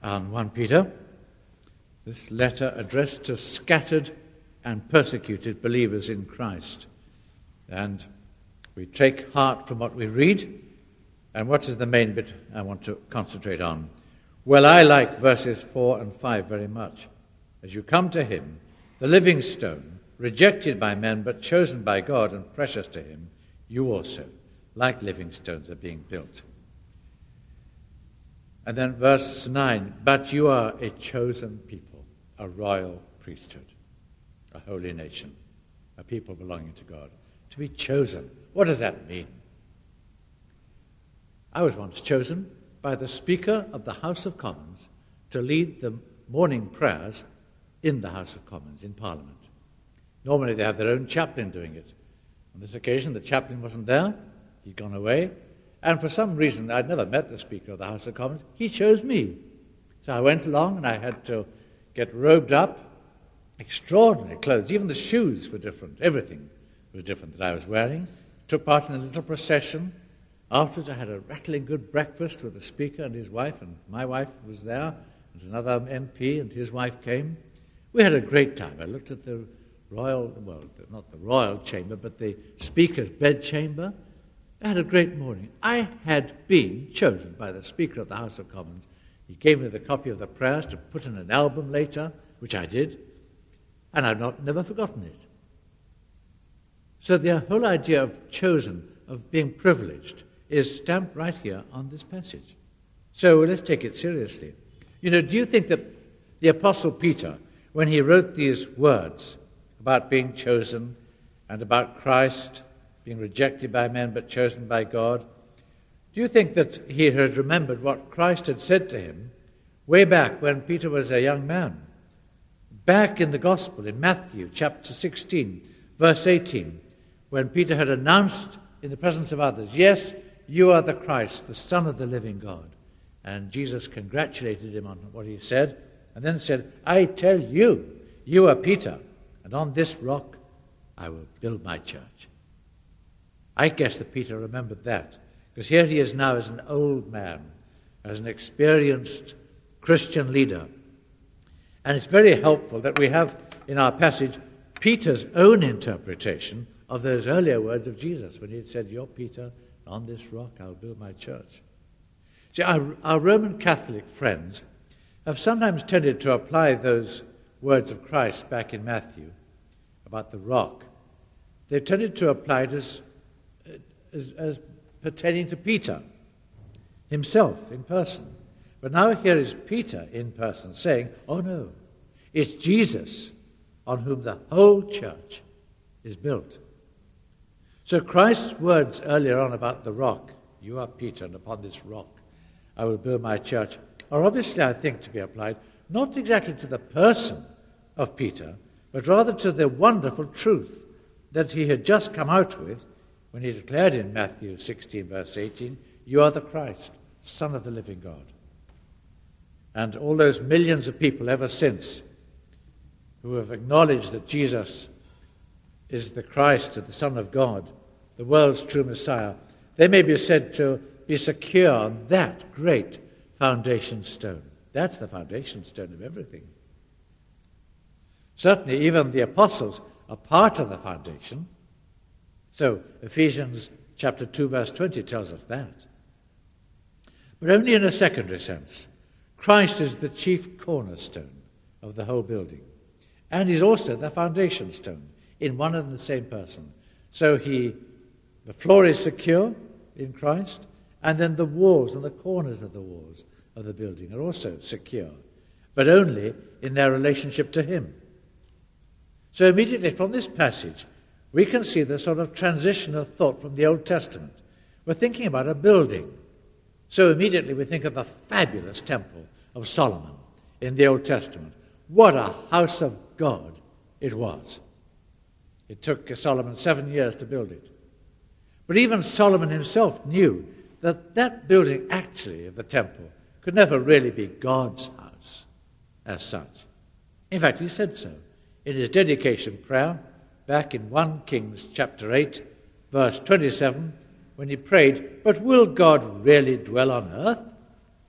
on 1 Peter, this letter addressed to scattered and persecuted believers in Christ. And we take heart from what we read. And what is the main bit I want to concentrate on? Well, I like verses 4 and 5 very much. As you come to him, the living stone, rejected by men but chosen by God and precious to him, you also, like living stones, are being built. And then verse 9, but you are a chosen people, a royal priesthood, a holy nation, a people belonging to God. To be chosen, what does that mean? I was once chosen by the Speaker of the House of Commons to lead the morning prayers in the House of Commons, in Parliament. Normally they have their own chaplain doing it. On this occasion, the chaplain wasn't there. He'd gone away. And for some reason, I'd never met the Speaker of the House of Commons. He chose me. So I went along and I had to get robed up, extraordinary clothes. Even the shoes were different. Everything was different that I was wearing. Took part in a little procession. Afterwards, I had a rattling good breakfast with the Speaker and his wife, and my wife was there. There's another MP and his wife came. We had a great time. I looked at the royal, well, not the royal chamber, but the Speaker's bedchamber. I had a great morning. I had been chosen by the Speaker of the House of Commons. He gave me the copy of the prayers to put in an album later, which I did, and I've never forgotten it. So the whole idea of chosen, of being privileged, is stamped right here on this passage. So let's take it seriously. Do you think that the Apostle Peter, when he wrote these words about being chosen and about Christ being rejected by men but chosen by God, do you think that he had remembered what Christ had said to him way back when Peter was a young man? Back in the Gospel, in Matthew chapter 16, verse 18, when Peter had announced in the presence of others, yes, you are the Christ, the Son of the living God. And Jesus congratulated him on what he said, and then said, I tell you, you are Peter, and on this rock I will build my church. I guess that Peter remembered that, because here he is now as an old man, as an experienced Christian leader. And it's very helpful that we have in our passage Peter's own interpretation of those earlier words of Jesus, when he had said, you're Peter, on this rock I will build my church. See, our Roman Catholic friends have sometimes tended to apply those words of Christ back in Matthew about the rock. They've tended to apply it as pertaining to Peter himself in person. But now here is Peter in person saying, oh no, it's Jesus on whom the whole church is built. So Christ's words earlier on about the rock, you are Peter, and upon this rock I will build my church, are obviously, I think, to be applied not exactly to the person of Peter, but rather to the wonderful truth that he had just come out with when he declared in Matthew 16, verse 18, you are the Christ, Son of the living God. And all those millions of people ever since who have acknowledged that Jesus is the Christ, the Son of God, the world's true Messiah, they may be said to be secure on that great foundation stone. That's the foundation stone of everything. Certainly, even the apostles are part of the foundation. So, Ephesians chapter 2, verse 20 tells us that. But only in a secondary sense. Christ is the chief cornerstone of the whole building. And he's also the foundation stone in one and the same person. So the floor is secure in Christ, and then the walls and the corners of the walls of the building are also secure, but only in their relationship to him. So immediately from this passage, we can see the sort of transition of thought from the Old Testament. We're thinking about a building. So immediately we think of the fabulous temple of Solomon in the Old Testament. What a house of God it was. It took Solomon 7 years to build it. But even Solomon himself knew that that building actually of the temple could never really be God's house as such. In fact, he said so in his dedication prayer back in 1 Kings chapter 8, verse 27, when he prayed, but will God really dwell on earth?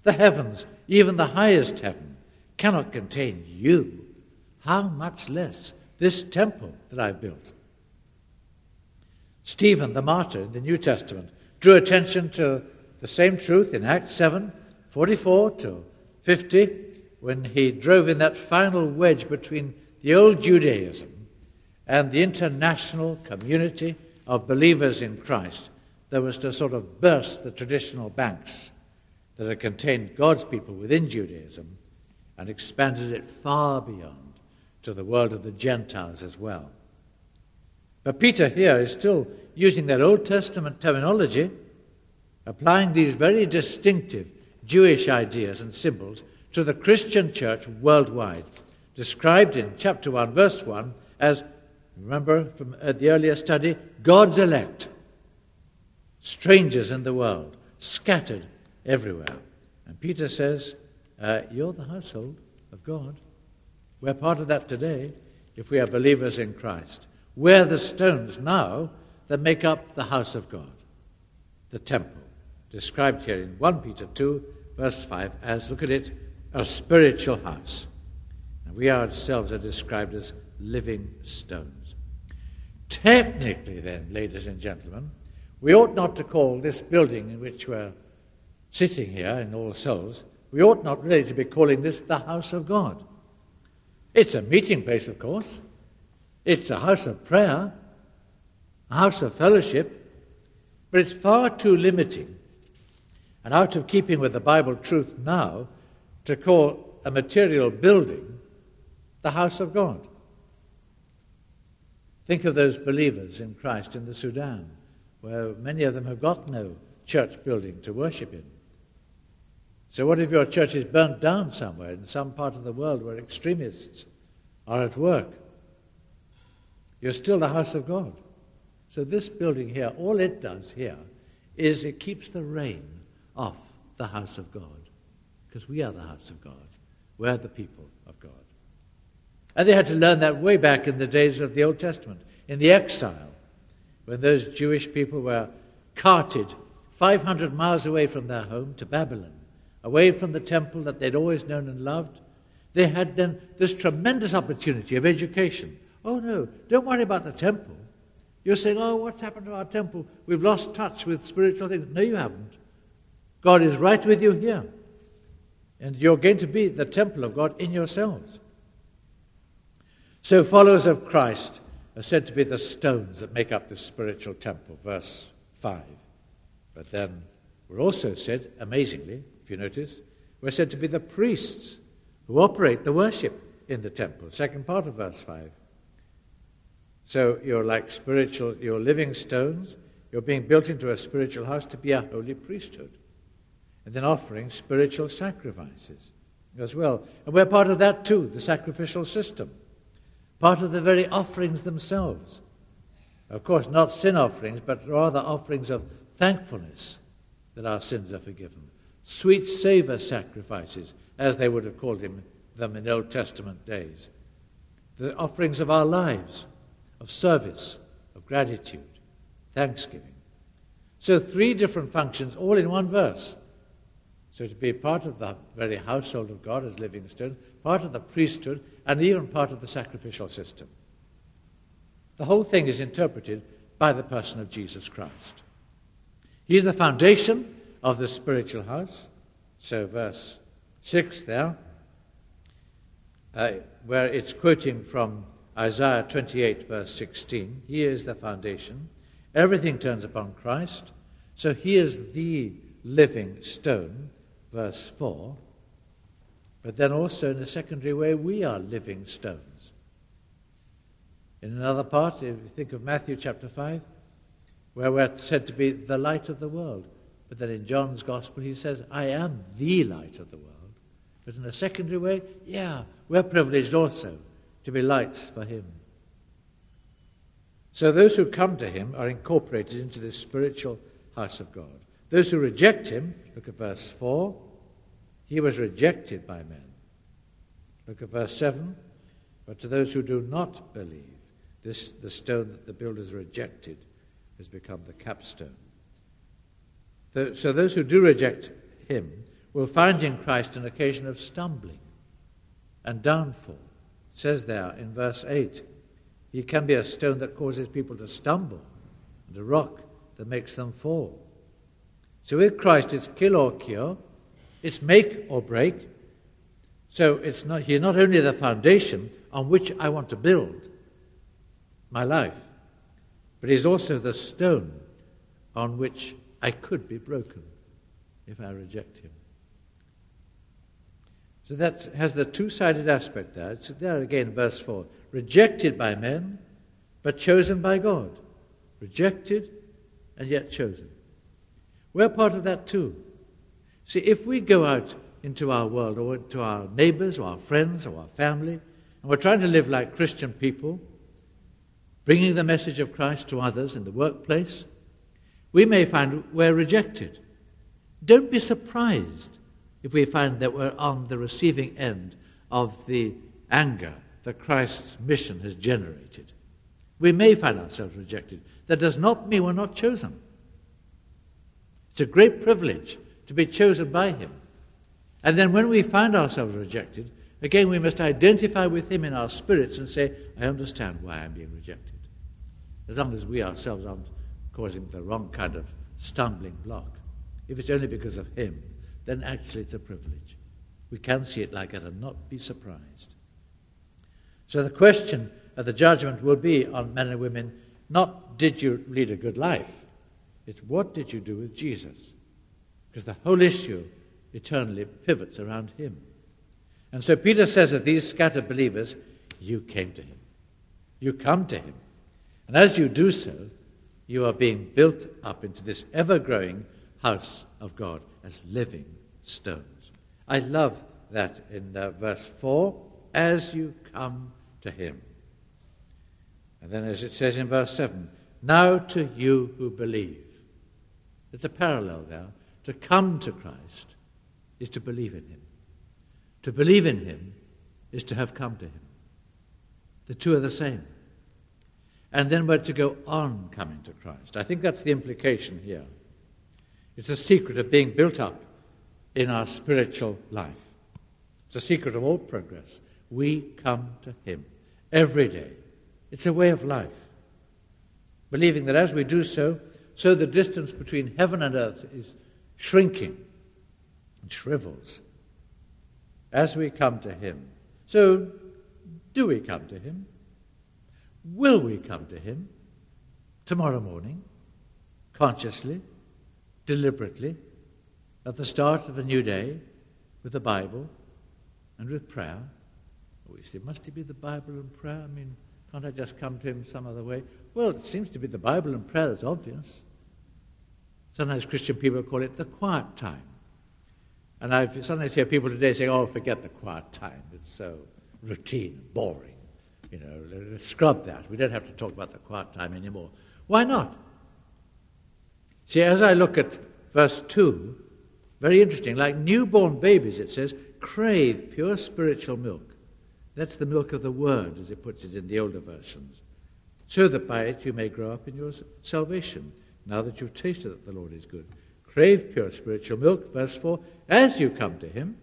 The heavens, even the highest heaven, cannot contain you. How much less this temple that I've built? Stephen, the martyr in the New Testament, drew attention to the same truth in Acts 7:44 to 50, when he drove in that final wedge between the old Judaism and the international community of believers in Christ that was to sort of burst the traditional banks that had contained God's people within Judaism and expanded it far beyond to the world of the Gentiles as well. But Peter here is still using that Old Testament terminology, applying these very distinctive Jewish ideas and symbols to the Christian church worldwide, described in chapter 1, verse 1 as, remember from the earlier study, God's elect, strangers in the world, scattered everywhere. And Peter says, you're the household of God. We're part of that today if we are believers in Christ. We're the stones now that make up the house of God, the temple, described here in 1 Peter 2, verse 5, as, look at it, a spiritual house. And we ourselves are described as living stones. Technically then, ladies and gentlemen, we ought not to call this building in which we're sitting here in All Souls, we ought not really to be calling this the house of God. It's a meeting place, of course. It's a house of prayer, a house of fellowship, but it's far too limiting and out of keeping with the Bible truth now to call a material building the house of God. Think of those believers in Christ in the Sudan, where many of them have got no church building to worship in. So what if your church is burnt down somewhere in some part of the world where extremists are at work? You're still the house of God. So this building here, all it does here is it keeps the rain off the house of God, because we are the house of God. We're the people of God. And they had to learn that way back in the days of the Old Testament, in the exile, when those Jewish people were carted 500 miles away from their home to Babylon, away from the temple that they'd always known and loved. They had then this tremendous opportunity of education. Oh no, don't worry about the temple. You're saying, oh, what's happened to our temple? We've lost touch with spiritual things. No, you haven't. God is right with you here. And you're going to be the temple of God in yourselves. So followers of Christ are said to be the stones that make up the spiritual temple, verse 5. But then we're also said, amazingly, if you notice, we're said to be the priests who operate the worship in the temple, second part of verse 5. So you're like you're living stones, you're being built into a spiritual house to be a holy priesthood, and then offering spiritual sacrifices as well. And we're part of that too, the sacrificial system, part of the very offerings themselves. Of course, not sin offerings, but rather offerings of thankfulness that our sins are forgiven. Sweet savor sacrifices, as they would have called them in Old Testament days. The offerings of our lives, of service, of gratitude, thanksgiving. So 3 different functions, all in one verse. So to be part of the very household of God as living stones, part of the priesthood, and even part of the sacrificial system. The whole thing is interpreted by the person of Jesus Christ. He is the foundation of the spiritual house. So verse 6 there, where it's quoting from Isaiah 28, verse 16. He is the foundation. Everything turns upon Christ. So he is the living stone, verse 4. But then also in a secondary way, we are living stones. In another part, if you think of Matthew chapter 5, where we're said to be the light of the world. But then in John's Gospel he says, I am the light of the world. But in a secondary way, we're privileged also to be lights for him. So those who come to him are incorporated into this spiritual house of God. Those who reject him, look at verse 4, he was rejected by men. Look at verse 7, but to those who do not believe, the stone that the builders rejected has become the capstone. So those who do reject him will find in Christ an occasion of stumbling and downfall. It says there in verse 8, he can be a stone that causes people to stumble and a rock that makes them fall. So with Christ, it's kill or cure, it's make or break. So he's not only the foundation on which I want to build my life, but he's also the stone on which I could be broken if I reject him. So that has the two-sided aspect there. It's there again, verse 4. Rejected by men, but chosen by God. Rejected and yet chosen. We're part of that too. See, if we go out into our world or into our neighbors or our friends or our family, and we're trying to live like Christian people, bringing the message of Christ to others in the workplace, we may find we're rejected. Don't be surprised if we find that we're on the receiving end of the anger that Christ's mission has generated. We may find ourselves rejected. That does not mean we're not chosen. It's a great privilege to be chosen by him. And then when we find ourselves rejected, again we must identify with him in our spirits and say, I understand why I'm being rejected. As long as we ourselves aren't causing the wrong kind of stumbling block. If it's only because of him, then actually it's a privilege. We can see it like that and not be surprised. So the question of the judgment will be on men and women, not did you lead a good life, it's what did you do with Jesus? Because the whole issue eternally pivots around him. And so Peter says of these scattered believers, you came to him. You come to him. And as you do so, you are being built up into this ever-growing house of God as living stones. I love that in verse 4, as you come to him. And then as it says in verse 7, now to you who believe. There's a parallel there. To come to Christ is to believe in him. To believe in him is to have come to him. The two are the same. And then we're to go on coming to Christ. I think that's the implication here. It's the secret of being built up in our spiritual life. It's the secret of all progress. We come to him every day. It's a way of life. Believing that as we do so, so the distance between heaven and earth is shrinking and shrivels as we come to him. So, do we come to him? Will we come to him tomorrow morning, consciously, deliberately, at the start of a new day, with the Bible and with prayer? We say, must it be the Bible and prayer? I mean, can't I just come to him some other way? Well, it seems to be the Bible and prayer that's obvious. Sometimes Christian people call it the quiet time. And I sometimes hear people today saying, oh, forget the quiet time. It's so routine, boring. You know, let's scrub that. We don't have to talk about the quiet time anymore. Why not? See, as I look at verse 2, very interesting, like newborn babies, it says, crave pure spiritual milk. That's the milk of the word, as it puts it in the older versions, so that by it you may grow up in your salvation, now that you've tasted that the Lord is good. Crave pure spiritual milk, verse 4, as you come to him,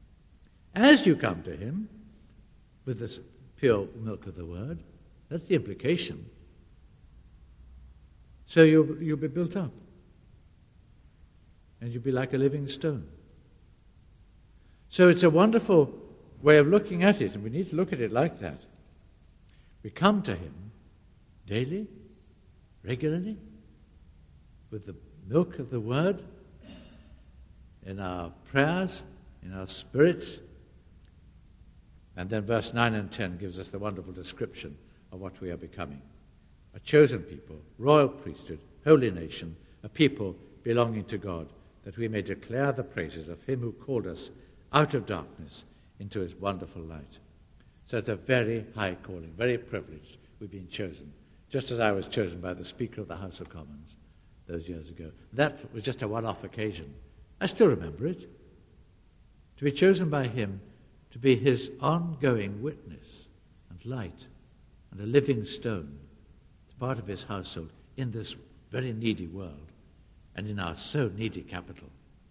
with this pure milk of the word. That's the implication. So you'll be built up. And you'll be like a living stone. So it's a wonderful way of looking at it, and we need to look at it like that. We come to him daily, regularly, with the milk of the word, in our prayers, in our spirits. And then verse 9 and 10 gives us the wonderful description of what we are becoming. A chosen people, royal priesthood, holy nation, a people belonging to God, that we may declare the praises of him who called us out of darkness into his wonderful light. So it's a very high calling, very privileged. We've been chosen, just as I was chosen by the Speaker of the House of Commons those years ago. That was just a one-off occasion. I still remember it. To be chosen by him to be his ongoing witness and light and a living stone. It's part of his household in this very needy world and in our so needy capital.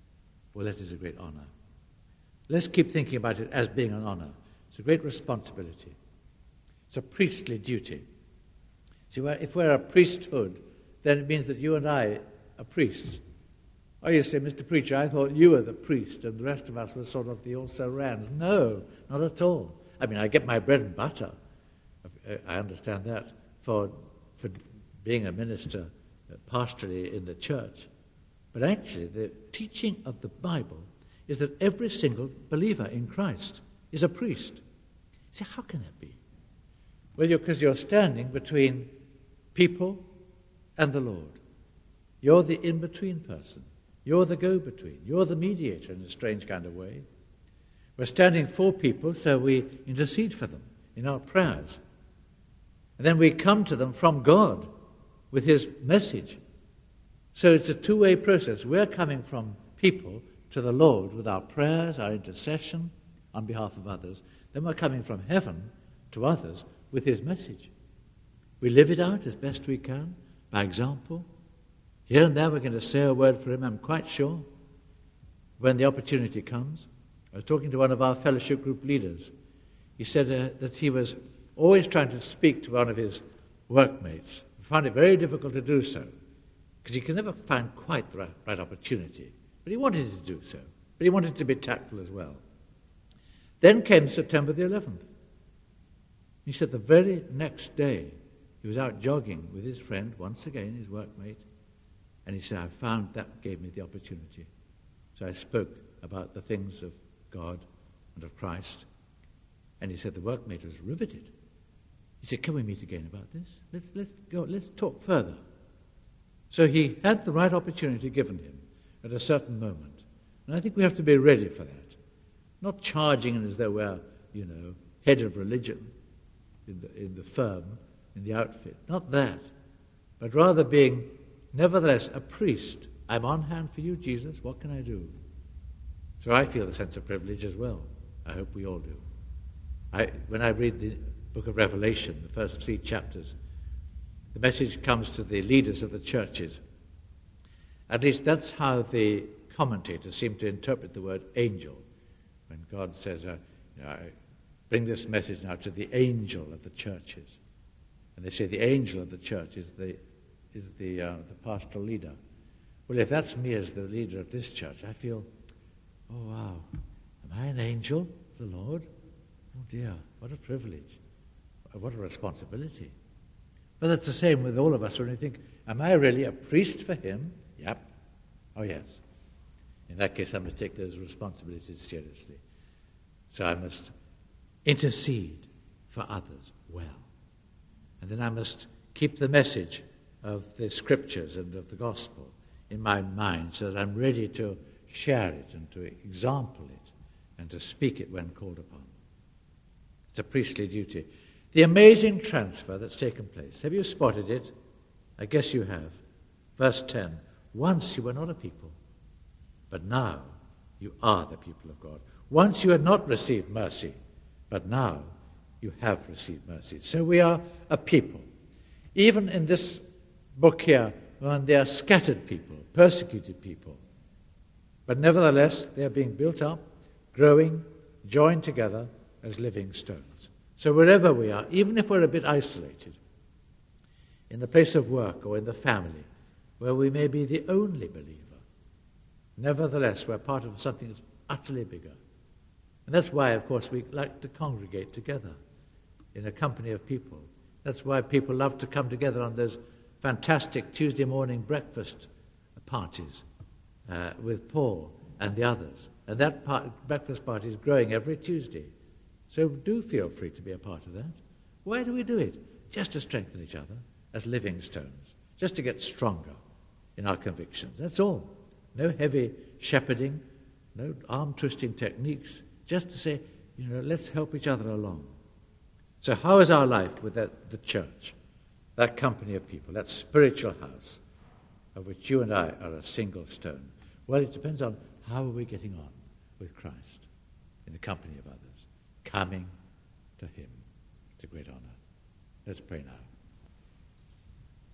Well, that is a great honor. Let's keep thinking about it as being an honor. It's a great responsibility. It's a priestly duty. See, if we're a priesthood, then it means that you and I are priests. Oh, you say, Mr. Preacher, I thought you were the priest and the rest of us were sort of the also-rans. No, not at all. I mean, I get my bread and butter. I understand that for being a minister pastorally in the church. But actually, the teaching of the Bible is that every single believer in Christ is a priest. So how can that be? Well, because you're standing between people and the Lord. You're the in-between person. You're the go-between. You're the mediator in a strange kind of way. We're standing for people, so we intercede for them in our prayers. And then we come to them from God with his message. So it's a two-way process. We're coming from people to the Lord with our prayers, our intercession on behalf of others. Then we're coming from heaven to others with his message. We live it out as best we can, by example. Here and there we're going to say a word for him, I'm quite sure, when the opportunity comes. I was talking to one of our fellowship group leaders. He said that he was always trying to speak to one of his workmates. He found it very difficult to do so, because he could never find quite the right opportunity. But he wanted to do so. But he wanted to be tactful as well. Then came September the 11th. He said the very next day, he was out jogging with his friend, once again, his workmate, and he said, I found that gave me the opportunity. So I spoke about the things of God and of Christ, and he said the workmate was riveted. He said, can we meet again about this? Let's talk further. So he had the right opportunity given him at a certain moment. And I think we have to be ready for that. Not charging as though we're, head of religion in the firm, in the outfit. Not that. But rather being, nevertheless, a priest. I'm on hand for you, Jesus. What can I do? So I feel a sense of privilege as well. I hope we all do. When I read the book of Revelation, the first 3 chapters, the message comes to the leaders of the churches. At least that's how the commentators seem to interpret the word angel. When God says, I bring this message now to the angel of the churches. And they say the angel of the church is the pastoral leader. Well, if that's me as the leader of this church, I feel, oh wow, am I an angel of the Lord? Oh dear, what a privilege. What a responsibility. But that's the same with all of us when we think, am I really a priest for him? Yep. Oh yes. In that case, I must take those responsibilities seriously. So I must intercede for others well. And then I must keep the message of the scriptures and of the gospel in my mind so that I'm ready to share it and to example it and to speak it when called upon. It's a priestly duty. The amazing transfer that's taken place. Have you spotted it? I guess you have. Verse 10. Once you were not a people, but now you are the people of God. Once you had not received mercy, but now you have received mercy. So we are a people. Even in this book here, when they are scattered people, persecuted people, but nevertheless they are being built up, growing, joined together as living stones. So wherever we are, even if we're a bit isolated, in the place of work or in the family, where we may be the only believer, nevertheless we're part of something that's utterly bigger. And that's why, of course, we like to congregate together in a company of people. That's why people love to come together on those fantastic Tuesday morning breakfast parties with Paul and the others. And that breakfast party is growing every Tuesday. So do feel free to be a part of that. Why do we do it? Just to strengthen each other as living stones, just to get stronger in our convictions. That's all. No heavy shepherding, no arm-twisting techniques, just to say, let's help each other along. So how is our life with the church, that company of people, that spiritual house of which you and I are a single stone? Well, it depends on how are we getting on with Christ in the company of others, coming to him. It's a great honor. Let's pray now.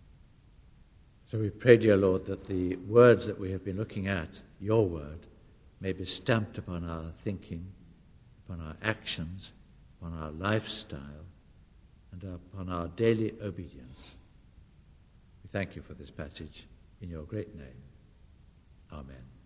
So we pray, dear Lord, that the words that we have been looking at, your word, may be stamped upon our thinking, upon our actions, upon our lifestyle, and upon our daily obedience. We thank you for this passage in your great name. Amen.